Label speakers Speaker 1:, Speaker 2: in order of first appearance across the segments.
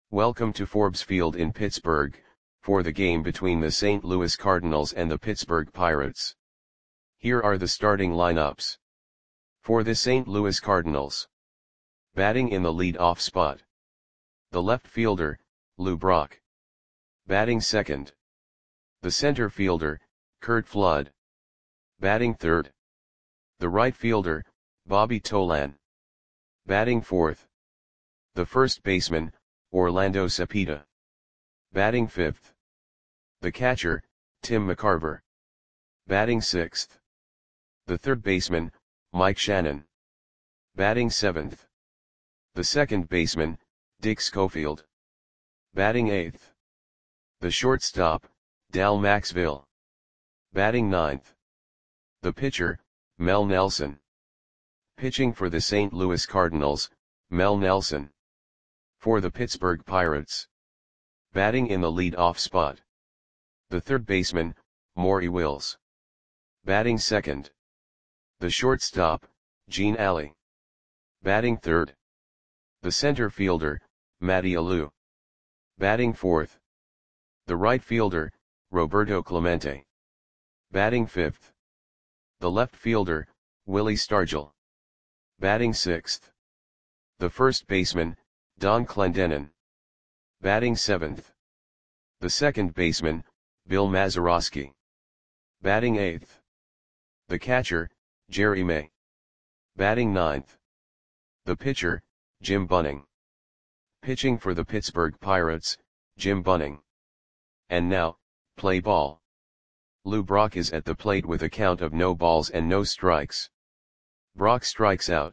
Speaker 1: Welcome to Forbes Field in Pittsburgh, for the game between the St. Louis Cardinals and the Pittsburgh Pirates. Here are the starting lineups. For the St. Louis Cardinals. Batting in the lead-off spot. The left fielder, Lou Brock. Batting second. The center fielder, Curt Flood. Batting third. The right fielder, Bobby Tolan. Batting fourth. The first baseman, Orlando Cepeda. Batting fifth. The catcher, Tim McCarver. Batting sixth. The third baseman, Mike Shannon. Batting seventh. The second baseman, Dick Schofield. Batting eighth. The shortstop, Dal Maxville. Batting ninth. The pitcher, Mel Nelson. Pitching for the St. Louis Cardinals, Mel Nelson. For the Pittsburgh Pirates. Batting in the lead-off spot. The third baseman, Maury Wills. Batting second. The shortstop, Gene Alley. Batting third. The center fielder, Matty Alou. Batting fourth. The right fielder, Roberto Clemente. Batting fifth. The left fielder, Willie Stargell. Batting sixth. The first baseman, Don Clendenon. Batting seventh. The second baseman, Bill Mazeroski. Batting eighth. The catcher, Jerry May. Batting ninth. The pitcher, Jim Bunning. Pitching for the Pittsburgh Pirates, Jim Bunning. And now, play ball. Lou Brock is at the plate with a count of no balls and no strikes. Brock strikes out.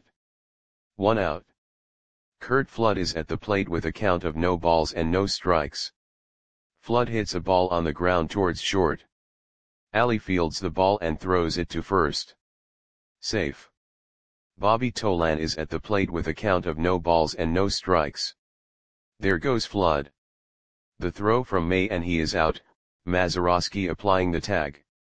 Speaker 1: 1 out. Curt Flood is at the plate with a count of no balls and no strikes. Flood hits a ball on the ground towards short. Alley fields the ball and throws it to first. Safe. Bobby Tolan is at the plate with a count of no balls and no strikes. There goes Flood. The throw from May and he is out, Mazeroski applying the tag.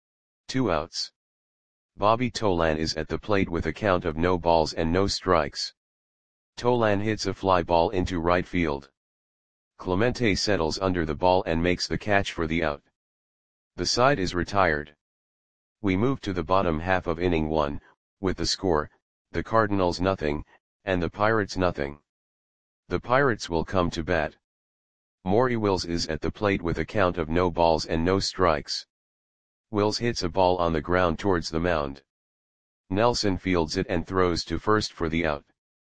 Speaker 1: 2 outs. Bobby Tolan is at the plate with a count of no balls and no strikes. Tolan hits a fly ball into right field. Clemente settles under the ball and makes the catch for the out. The side is retired. We move to the bottom half of inning 1, with the score, the Cardinals nothing, and the Pirates nothing. The Pirates will come to bat. Maury Wills is at the plate with a count of no balls and no strikes. Wills hits a ball on the ground towards the mound. Nelson fields it and throws to first for the out.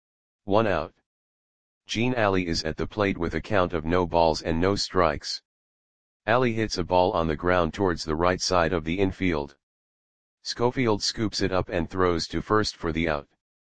Speaker 1: 1 out. Gene Alley is at the plate with a count of no balls and no strikes. Alley hits a ball on the ground towards the right side of the infield. Schofield scoops it up and throws to first for the out.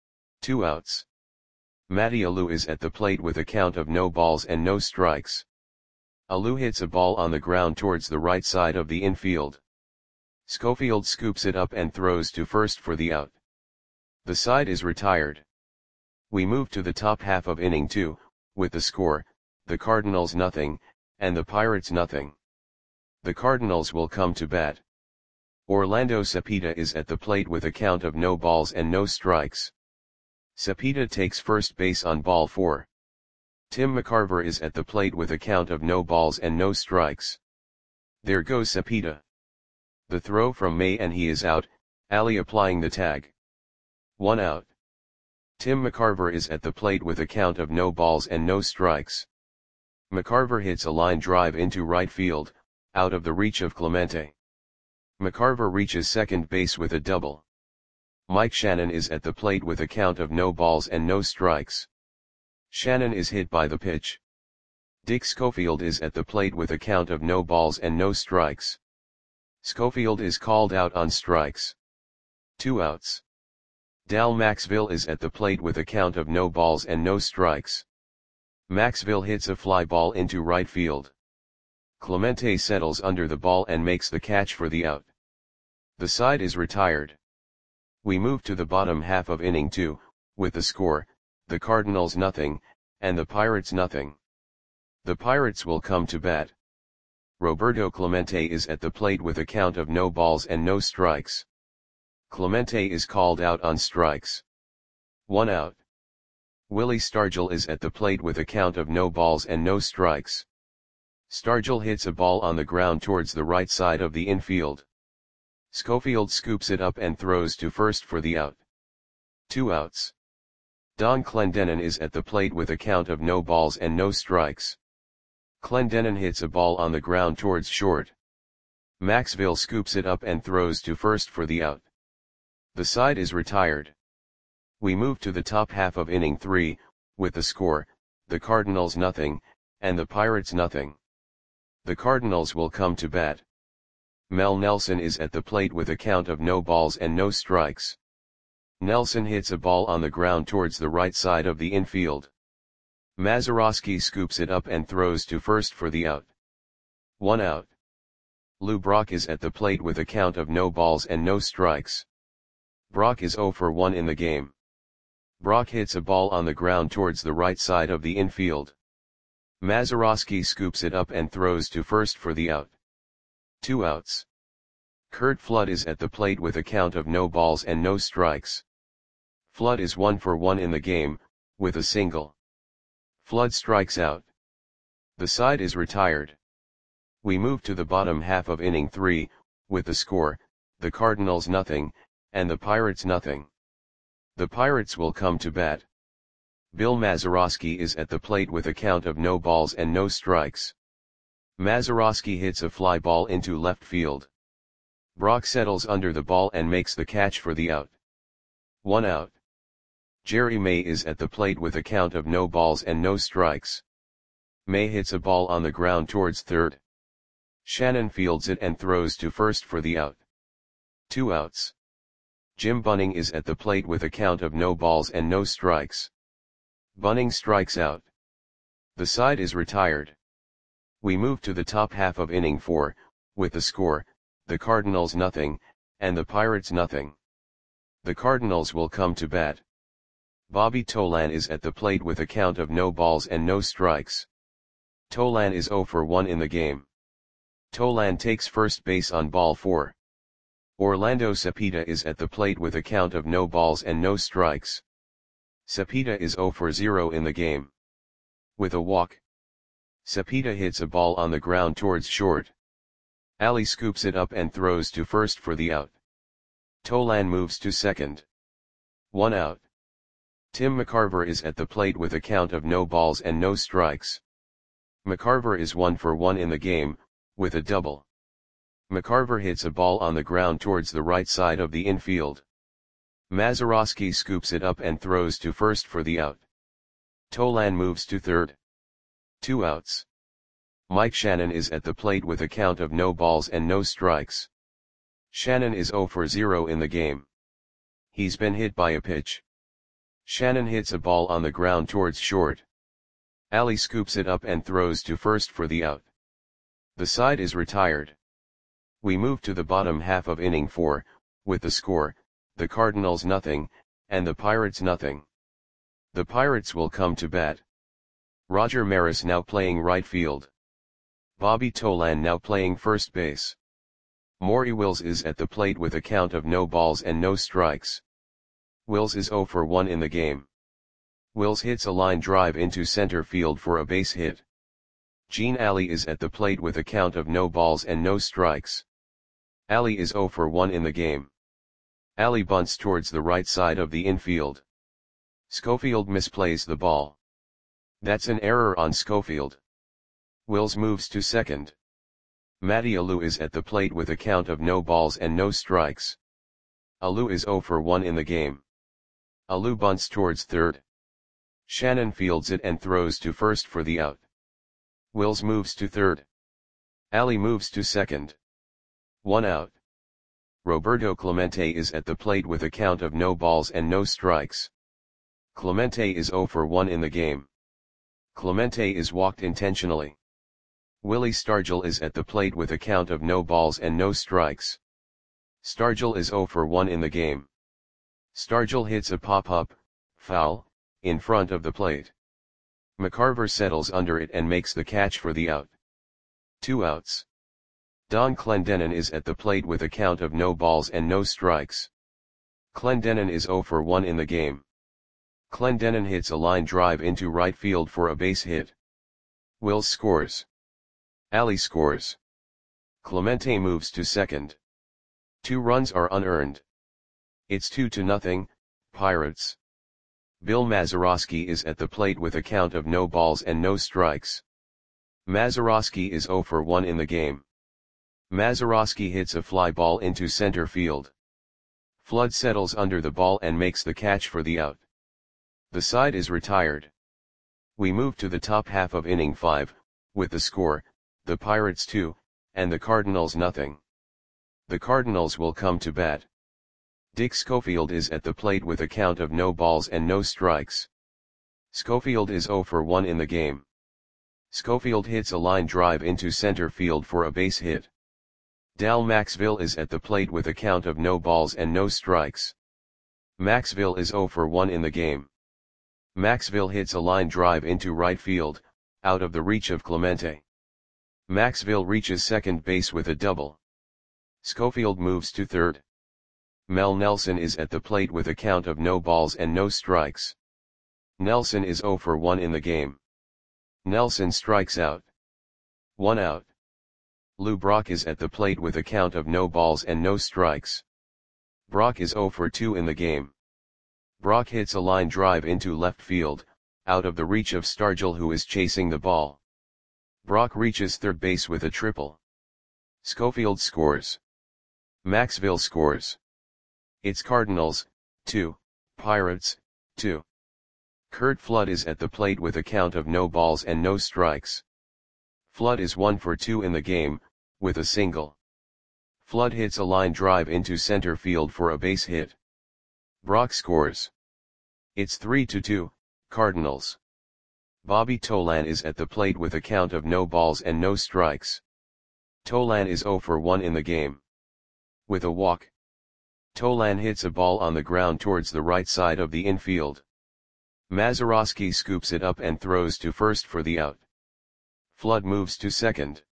Speaker 1: 2 outs. Matty Alou is at the plate with a count of no balls and no strikes. Alou hits a ball on the ground towards the right side of the infield. Schofield scoops it up and throws to first for the out. The side is retired. We move to the top half of inning 2, with the score, the Cardinals nothing, and the Pirates nothing. The Cardinals will come to bat. Orlando Cepeda is at the plate with a count of no balls and no strikes. Cepeda takes first base on ball 4. Tim McCarver is at the plate with a count of no balls and no strikes. There goes Cepeda. The throw from May and he is out, Alley applying the tag. 1 out. Tim McCarver is at the plate with a count of no balls and no strikes. McCarver hits a line drive into right field, out of the reach of Clemente. McCarver reaches second base with a double. Mike Shannon is at the plate with a count of no balls and no strikes. Shannon is hit by the pitch. Dick Schofield is at the plate with a count of no balls and no strikes. Schofield is called out on strikes. 2 outs. Dal Maxville is at the plate with a count of no balls and no strikes. Maxville hits a fly ball into right field. Clemente settles under the ball and makes the catch for the out. The side is retired. We move to the bottom half of inning 2, with the score, the Cardinals nothing, and the Pirates nothing. The Pirates will come to bat. Roberto Clemente is at the plate with a count of no balls and no strikes. Clemente is called out on strikes. 1 out. Willie Stargell is at the plate with a count of no balls and no strikes. Stargell hits a ball on the ground towards the right side of the infield. Schofield scoops it up and throws to first for the out. 2 outs. Don Clendenon is at the plate with a count of no balls and no strikes. Clendenon hits a ball on the ground towards short. Maxville scoops it up and throws to first for the out. The side is retired. We move to the top half of inning 3, with the score, the Cardinals nothing, and the Pirates nothing. The Cardinals will come to bat. Mel Nelson is at the plate with a count of no balls and no strikes. Nelson hits a ball on the ground towards the right side of the infield. Mazeroski scoops it up and throws to first for the out. 1 out. Lou Brock is at the plate with a count of no balls and no strikes. Brock is 0 for 1 in the game. Brock hits a ball on the ground towards the right side of the infield. Mazeroski scoops it up and throws to first for the out. 2 outs. Curt Flood is at the plate with a count of no balls and no strikes. Flood is 1 for 1 in the game, with a single. Flood strikes out. The side is retired. We move to the bottom half of inning 3, with the score, the Cardinals nothing, and the Pirates nothing. The Pirates will come to bat. Bill Mazeroski is at the plate with a count of no balls and no strikes. Mazeroski hits a fly ball into left field. Brock settles under the ball and makes the catch for the out. 1 out. Jerry May is at the plate with a count of no balls and no strikes. May hits a ball on the ground towards third. Shannon fields it and throws to first for the out. 2 outs. Jim Bunning is at the plate with a count of no balls and no strikes. Bunning strikes out. The side is retired. We move to the top half of inning 4, with the score, the Cardinals nothing, and the Pirates nothing. The Cardinals will come to bat. Bobby Tolan is at the plate with a count of no balls and no strikes. Tolan is 0 for 1 in the game. Tolan takes first base on ball 4. Orlando Cepeda is at the plate with a count of no balls and no strikes. Cepeda is 0 for 0 in the game. With a walk. Cepeda hits a ball on the ground towards short. Ali scoops it up and throws to first for the out. Tolan moves to second. 1 out. Tim McCarver is at the plate with a count of no balls and no strikes. McCarver is 1 for 1 in the game, with a double. McCarver hits a ball on the ground towards the right side of the infield. Mazeroski scoops it up and throws to first for the out. Tolan moves to third. 2 outs. Mike Shannon is at the plate with a count of no balls and no strikes. Shannon is 0 for 0 in the game. He's been hit by a pitch. Shannon hits a ball on the ground towards short. Ali scoops it up and throws to first for the out. The side is retired. We move to the bottom half of inning 4, with the score, the Cardinals nothing, and the Pirates nothing. The Pirates will come to bat. Roger Maris now playing right field. Bobby Tolan now playing first base. Maury Wills is at the plate with a count of no balls and no strikes. Wills is 0 for 1 in the game. Wills hits a line drive into center field for a base hit. Gene Alley is at the plate with a count of no balls and no strikes. Alley is 0 for 1 in the game. Alley bunts towards the right side of the infield. Schofield misplays the ball. That's an error on Schofield. Wills moves to second. Matty Alou is at the plate with a count of no balls and no strikes. Alou is 0 for 1 in the game. Alou bunts towards third. Shannon fields it and throws to first for the out. Wills moves to third. Ali moves to second. 1 out. Roberto Clemente is at the plate with a count of no balls and no strikes. Clemente is 0 for 1 in the game. Clemente is walked intentionally. Willie Stargell is at the plate with a count of no balls and no strikes. Stargell is 0 for 1 in the game. Stargell hits a pop-up, foul, in front of the plate. McCarver settles under it and makes the catch for the out. 2 outs. Don Clendenon is at the plate with a count of no balls and no strikes. Clendenon is 0 for 1 in the game. Clendenon hits a line drive into right field for a base hit. Wills scores. Ali scores. Clemente moves to second. 2 runs are unearned. It's 2-0, Pirates. Bill Mazeroski is at the plate with a count of no balls and no strikes. Mazeroski is 0 for 1 in the game. Mazeroski hits a fly ball into center field. Flood settles under the ball and makes the catch for the out. The side is retired. We move to the top half of inning 5, with the score, the Pirates 2, and the Cardinals nothing. The Cardinals will come to bat. Dick Schofield is at the plate with a count of no balls and no strikes. Schofield is 0 for 1 in the game. Schofield hits a line drive into center field for a base hit. Dal Maxville is at the plate with a count of no balls and no strikes. Maxville is 0 for 1 in the game. Maxville hits a line drive into right field, out of the reach of Clemente. Maxville reaches second base with a double. Schofield moves to third. Mel Nelson is at the plate with a count of no balls and no strikes. Nelson is 0 for 1 in the game. Nelson strikes out. 1 out. Lou Brock is at the plate with a count of no balls and no strikes. Brock is 0 for 2 in the game. Brock hits a line drive into left field, out of the reach of Stargell who is chasing the ball. Brock reaches third base with a triple. Schofield scores. Maxville scores. It's Cardinals, 2, Pirates, 2. Curt Flood is at the plate with a count of no balls and no strikes. Flood is 1 for 2 in the game, with a single. Flood hits a line drive into center field for a base hit. Brock scores. It's 3-2, Cardinals. Bobby Tolan is at the plate with a count of no balls and no strikes. Tolan is 0 for 1 in the game. With a walk. Tolan hits a ball on the ground towards the right side of the infield. Mazeroski scoops it up and throws to first for the out. Flood moves to second.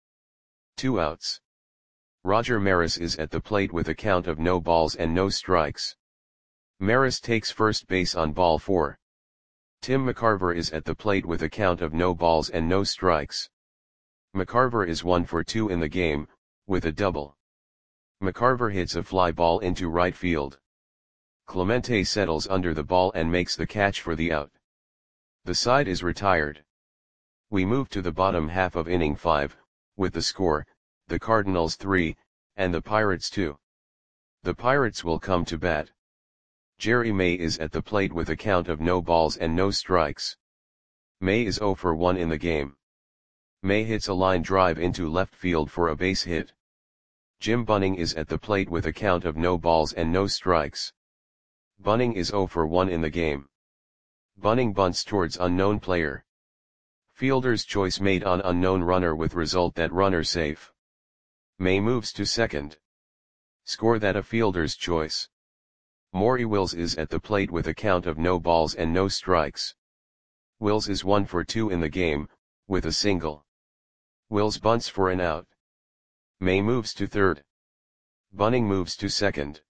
Speaker 1: 2 outs. Roger Maris is at the plate with a count of no balls and no strikes. Maris takes first base on ball 4. Tim McCarver is at the plate with a count of no balls and no strikes. McCarver is 1 for 2 in the game, with a double. McCarver hits a fly ball into right field. Clemente settles under the ball and makes the catch for the out. The side is retired. We move to the bottom half of inning 5, with the score, the Cardinals 3, and the Pirates 2. The Pirates will come to bat. Jerry May is at the plate with a count of no balls and no strikes. May is 0 for 1 in the game. May hits a line drive into left field for a base hit. Jim Bunning is at the plate with a count of no balls and no strikes. Bunning is 0 for 1 in the game. Bunning bunts towards unknown player. Fielder's choice made on unknown runner with result that runner safe. May moves to second. Score that a fielder's choice. Maury Wills is at the plate with a count of no balls and no strikes. Wills is 1 for 2 in the game, with a single. Wills bunts for an out. May moves to third. Bunning moves to second.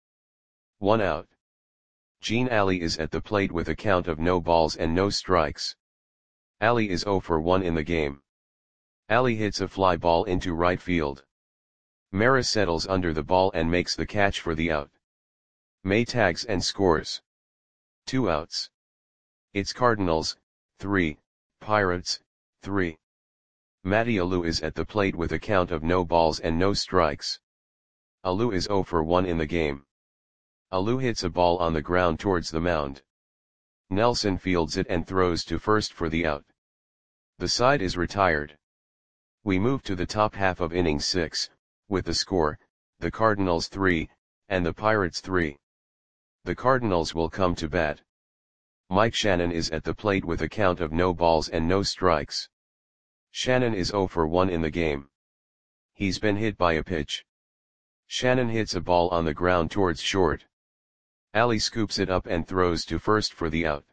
Speaker 1: 1 out. Gene Alley is at the plate with a count of no balls and no strikes. Alley is 0 for 1 in the game. Alley hits a fly ball into right field. Maris settles under the ball and makes the catch for the out. May tags and scores. 2 outs. It's Cardinals, 3, Pirates, 3. Matty Alou is at the plate with a count of no balls and no strikes. Alou is 0 for 1 in the game. Alou hits a ball on the ground towards the mound. Nelson fields it and throws to first for the out. The side is retired. We move to the top half of inning 6, with the score, the Cardinals 3, and the Pirates 3. The Cardinals will come to bat. Mike Shannon is at the plate with a count of no balls and no strikes. Shannon is 0 for 1 in the game. He's been hit by a pitch. Shannon hits a ball on the ground towards short. Alley scoops it up and throws to first for the out.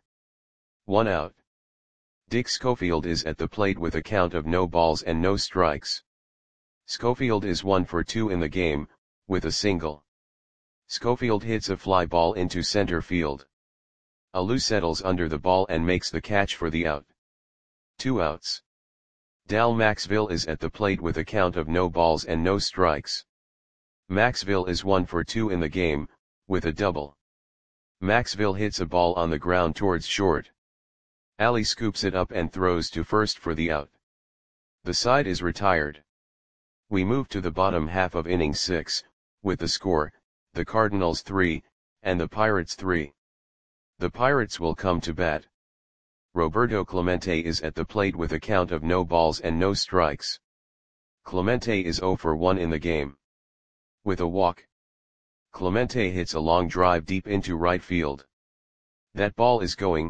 Speaker 1: 1 out. Dick Schofield is at the plate with a count of no balls and no strikes. Schofield is 1 for 2 in the game, with a single. Schofield hits a fly ball into center field. Alou settles under the ball and makes the catch for the out. 2 outs. Dal Maxville is at the plate with a count of no balls and no strikes. Maxville is 1 for 2 in the game, with a double. Maxville hits a ball on the ground towards short. Ali scoops it up and throws to first for the out. The side is retired. We move to the bottom half of inning 6, with the score, the Cardinals 3, and the Pirates 3. The Pirates will come to bat. Roberto Clemente is at the plate with a count of no balls and no strikes. Clemente is 0 for 1 in the game. With a walk, Clemente hits a long drive deep into right field. That ball is gone.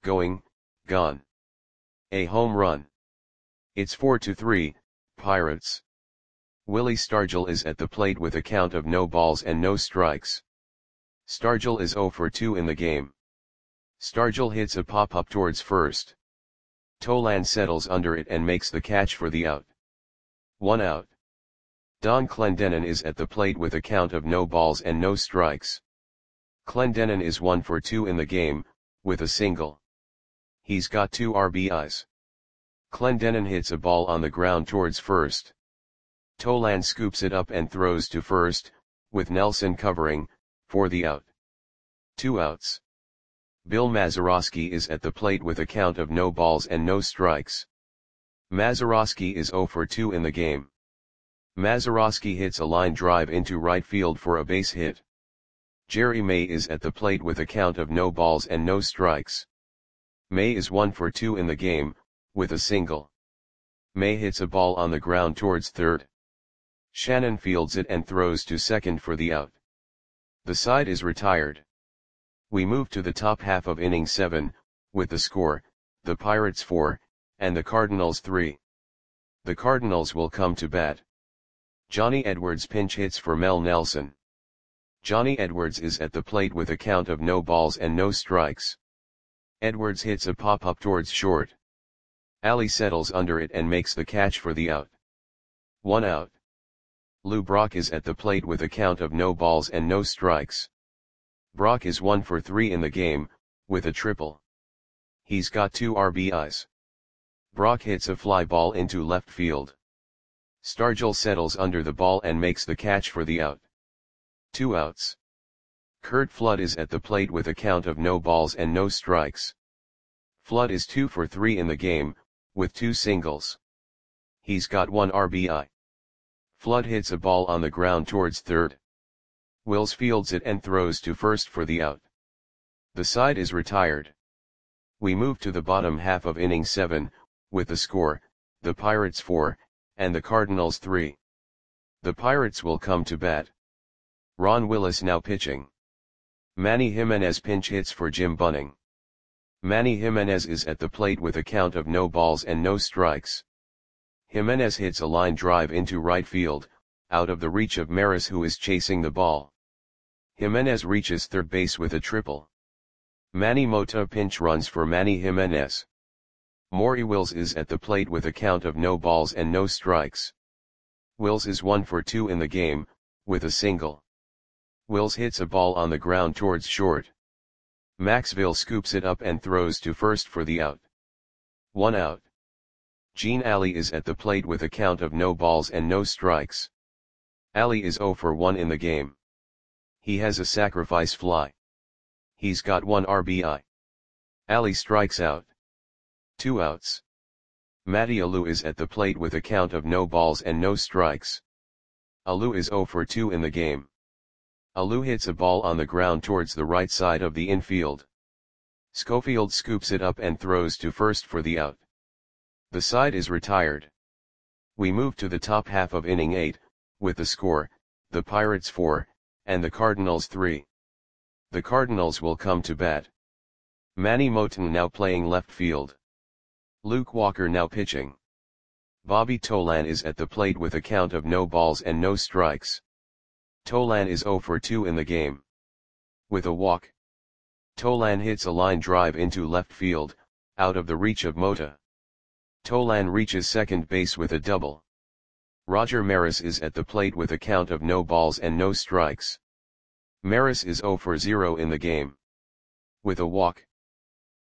Speaker 1: A home run. It's 4-3, Pirates. Willie Stargell is at the plate with a count of no balls and no strikes. Stargell is 0 for 2 in the game. Stargell hits a pop-up towards first. Tolan settles under it and makes the catch for the out. 1 out. Don Clendenon is at the plate with a count of no balls and no strikes. Clendenon is 1 for 2 in the game, with a single. He's got 2 RBIs. Clendenon hits a ball on the ground towards first. Tolan scoops it up and throws to first, with Nelson covering, for the out. 2 outs. Bill Mazeroski is at the plate with a count of no balls and no strikes. Mazeroski is 0 for 2 in the game. Mazeroski hits a line drive into right field for a base hit. Jerry May is at the plate with a count of no balls and no strikes. May is 1 for 2 in the game, with a single. May hits a ball on the ground towards third. Shannon fields it and throws to second for the out. The side is retired. We move to the top half of inning 7, with the score, the Pirates 4, and the Cardinals 3. The Cardinals will come to bat. Johnny Edwards pinch hits for Mel Nelson. Johnny Edwards is at the plate with a count of no balls and no strikes. Edwards hits a pop-up towards short. Ali settles under it and makes the catch for the out. 1 out. Lou Brock is at the plate with a count of no balls and no strikes. Brock is 1 for 3 in the game, with a triple. He's got 2 RBIs. Brock hits a fly ball into left field. Stargell settles under the ball and makes the catch for the out. 2 outs. Curt Flood is at the plate with a count of no balls and no strikes. Flood is 2 for 3 in the game, with 2 singles. He's got 1 RBI. Flood hits a ball on the ground towards third. Wills fields it and throws to first for the out. The side is retired. We move to the bottom half of inning 7, with the score, the Pirates 4, and the Cardinals 3. The Pirates will come to bat. Ron Willis now pitching. Manny Jimenez pinch hits for Jim Bunning. Manny Jimenez is at the plate with a count of no balls and no strikes. Jimenez hits a line drive into right field, out of the reach of Maris, who is chasing the ball. Jimenez reaches third base with a triple. Manny Mota pinch runs for Manny Jimenez. Maury Wills is at the plate with a count of no balls and no strikes. Wills is 1 for 2 in the game, with a single. Wills hits a ball on the ground towards short. Maxville scoops it up and throws to first for the out. 1 out. Gene Ali is at the plate with a count of no balls and no strikes. Ali is 0 for 1 in the game. He has a sacrifice fly. He's got 1 RBI. Ali strikes out. 2 outs. Matty Alou is at the plate with a count of no balls and no strikes. Alou is 0 for 2 in the game. Alou hits a ball on the ground towards the right side of the infield. Schofield scoops it up and throws to first for the out. The side is retired. We move to the top half of inning 8, with the score, the Pirates 4, and the Cardinals 3. The Cardinals will come to bat. Manny Moten now playing left field. Luke Walker now pitching. Bobby Tolan is at the plate with a count of no balls and no strikes. Tolan is 0 for 2 in the game. With a walk, Tolan hits a ball on the ground towards third. Wills fields it and throws to first for the out. The side is retired. We move to the top half of inning 9, with the score, the Pirates 4, and the Cardinals 3. The Cardinals will come to bat. Manny Moten now playing left field. Luke Walker now pitching. Bobby Tolan is at the plate with a count of no balls and no strikes. Tolan is 0 for 2 in the game. With a walk, Tolan hits a line drive into left field, out of the reach of Mota. Tolan reaches second base with a double. Roger Maris is at the plate with a count of no balls and no strikes. Maris is 0 for 0 in the game. With a walk,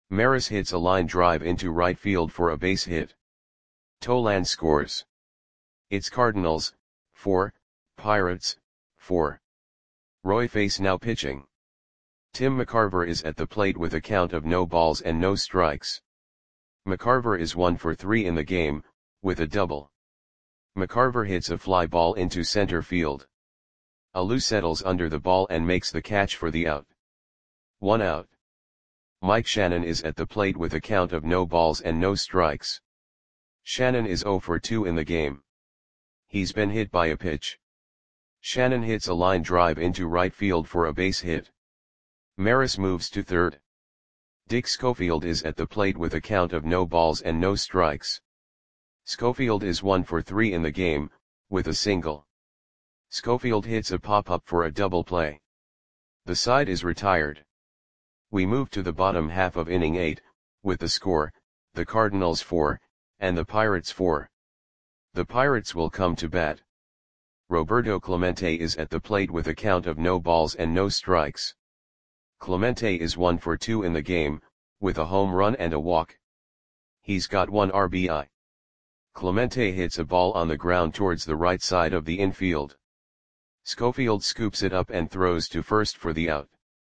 Speaker 1: Maris hits a line drive into right field for a base hit. Tolan scores. It's Cardinals, 4, Pirates, 4. Royface now pitching. Tim McCarver is at the plate with a count of no balls and no strikes. McCarver is 1 for 3 in the game, with a double. McCarver hits a fly ball into center field. Alou settles under the ball and makes the catch for the out. 1 out. Mike Shannon is at the plate with a count of no balls and no strikes. Shannon is 0 for 2 in the game. He's been hit by a pitch. Shannon hits a line drive into right field for a base hit. Maris moves to third. Dick Schofield is at the plate with a count of no balls and no strikes. Schofield is 1 for 3 in the game, with a single. Schofield hits a pop-up for a double play. The side is retired. We move to the bottom half of inning 8, with the score, the Cardinals 4, and the Pirates 4. The Pirates will come to bat. Roberto Clemente is at the plate with a count of no balls and no strikes. Clemente is 1 for 2 in the game, with a home run and a walk. He's got 1 RBI. Clemente hits a ball on the ground towards the right side of the infield. Schofield scoops it up and throws to first for the out.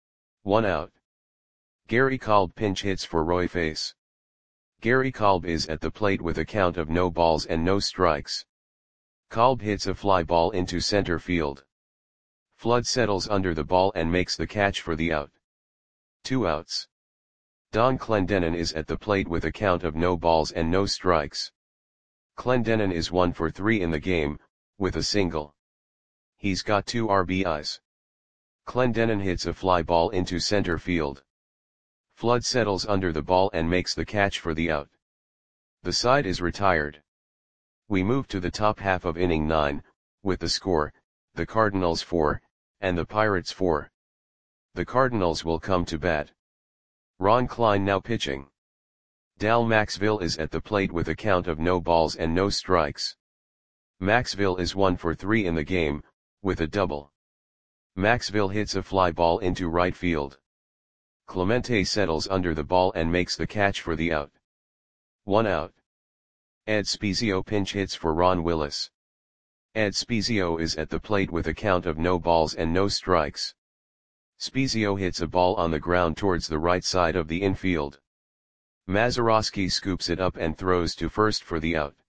Speaker 1: 1 out. Gary Kolb pinch hits for Royface. Gary Kolb is at the plate with a count of no balls and no strikes. Kolb hits a fly ball into center field. Flood settles under the ball and makes the catch for the out. 2 outs. Don Clendenon is at the plate with a count of no balls and no strikes. Clendenon is 1 for 3 in the game, with a single. He's got 2 RBIs. Clendenon hits a fly ball into center field. Flood settles under the ball and makes the catch for the out. The side is retired. We move to the top half of inning 9, with the score, the Cardinals 4, and the Pirates 4. The Cardinals will come to bat. Ron Klein now pitching. Dal Maxville is at the plate with a count of no balls and no strikes. Maxville is 1 for 3 in the game, with a double. Maxville hits a fly ball into right field. Clemente settles under the ball and makes the catch for the out. 1 out. Ed Spezio pinch hits for Ron Willis. Ed Spezio is at the plate with a count of no balls and no strikes. Spezio hits a ball on the ground towards the right side of the infield. Mazeroski scoops it up and throws to first for the out.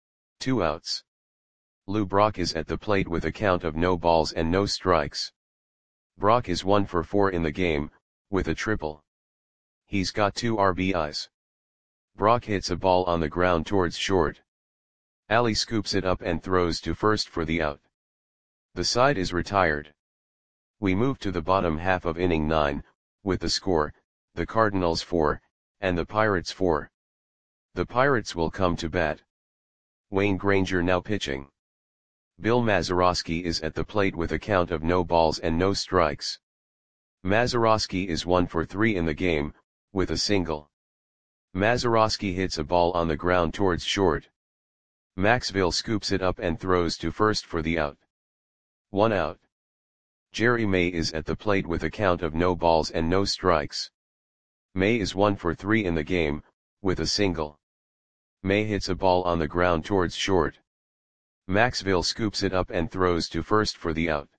Speaker 1: 2 outs. Lou Brock is at the plate with a count of no balls and no strikes. Brock is 1 for 4 in the game, with a triple. He's got 2 RBIs. Brock hits a ball on the ground towards short. Ali scoops it up and throws to first for the out. The side is retired. We move to the bottom half of inning 9, with the score, the Cardinals 4, and the Pirates 4. The Pirates will come to bat. Wayne Granger now pitching. Bill Mazeroski is at the plate with a count of no balls and no strikes. Mazeroski is 1 for 3 in the game, with a single. Mazeroski hits a ball on the ground towards short. Maxville scoops it up and throws to first for the out. 1 out. Jerry May is at the plate with a count of no balls and no strikes. May is 1 for 3 in the game, with a single. May hits a ball on the ground towards short. Maxville scoops it up and throws to first for the out.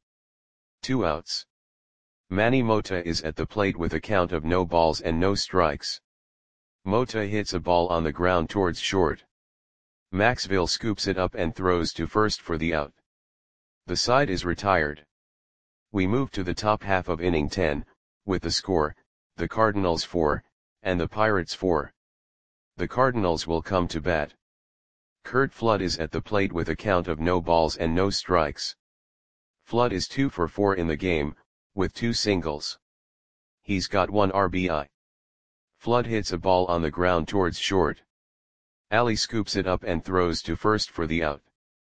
Speaker 1: 2 outs. Manny Mota is at the plate with a count of no balls and no strikes. Mota hits a ball on the ground towards short. Maxville scoops it up and throws to first for the out. The side is retired. We move to the top half of inning 10, with the score, the Cardinals 4, and the Pirates 4. The Cardinals will come to bat. Curt Flood is at the plate with a count of no balls and no strikes. Flood is 2 for 4 in the game, with 2 singles. He's got 1 RBI. Flood hits a ball on the ground towards short. Ali scoops it up and throws to first for the out.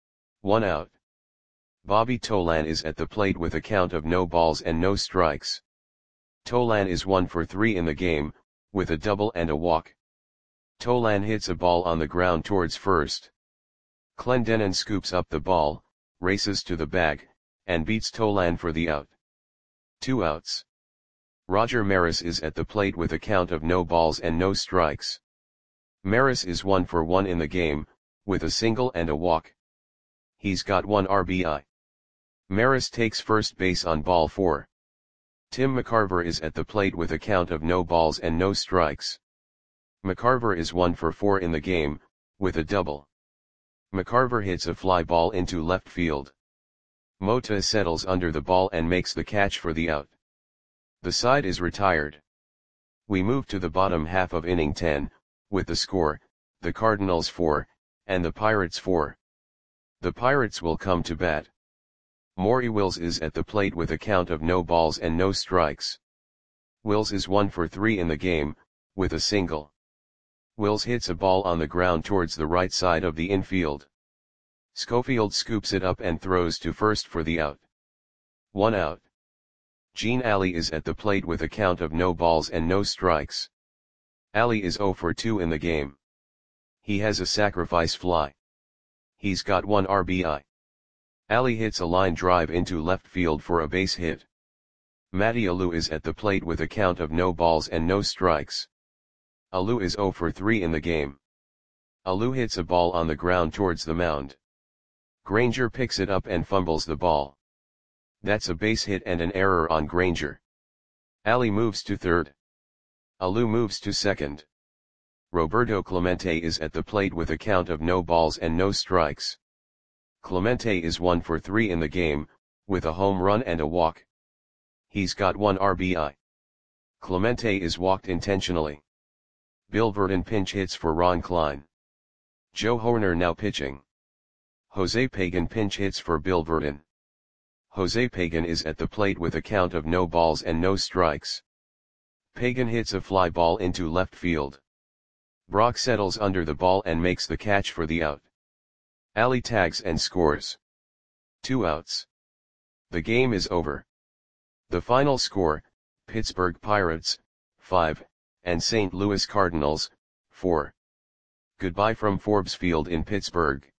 Speaker 1: 1 out. Bobby Tolan is at the plate with a count of no balls and no strikes. Tolan is 1 for 3 in the game, with a double and a walk. Tolan hits a ball on the ground towards first. Clendenon scoops up the ball, races to the bag, and beats Tolan for the out. 2 outs. Roger Maris is at the plate with a count of no balls and no strikes. Maris is 1 for 1 in the game, with a single and a walk. He's got 1 RBI. Maris takes first base on ball 4. Tim McCarver is at the plate with a count of no balls and no strikes. McCarver is 1 for 4 in the game, with a double. McCarver hits a fly ball into left field. Mota settles under the ball and makes the catch for the out. The side is retired. We move to the bottom half of inning 10, with the score, the Cardinals 4, and the Pirates 4. The Pirates will come to bat. Maury Wills is at the plate with a count of no balls and no strikes. Wills is 1 for 3 in the game, with a single. Wills hits a ball on the ground towards the right side of the infield. Schofield scoops it up and throws to first for the out. 1 out. Gene Alley is at the plate with a count of no balls and no strikes. Alley is 0 for 2 in the game. He has a sacrifice fly. He's got 1 RBI. Alley hits a line drive into left field for a base hit. Matty Alou is at the plate with a count of no balls and no strikes. Alou is 0 for 3 in the game. Alou hits a ball on the ground towards the mound. Granger picks it up and fumbles the ball. That's a base hit and an error on Granger. Alley moves to third. Alou moves to second. Roberto Clemente is at the plate with a count of no balls and no strikes. Clemente is 1 for 3 in the game, with a home run and a walk. He's got 1 RBI. Clemente is walked intentionally. Bill Verdon pinch hits for Ron Klein. Joe Horner now pitching. Jose Pagan pinch hits for Bill Verdon. Jose Pagan is at the plate with a count of no balls and no strikes. Pagan hits a fly ball into left field. Brock settles under the ball and makes the catch for the out. Alley tags and scores. 2 outs. The game is over. The final score, Pittsburgh Pirates, 5, and St. Louis Cardinals, 4. Goodbye from Forbes Field in Pittsburgh.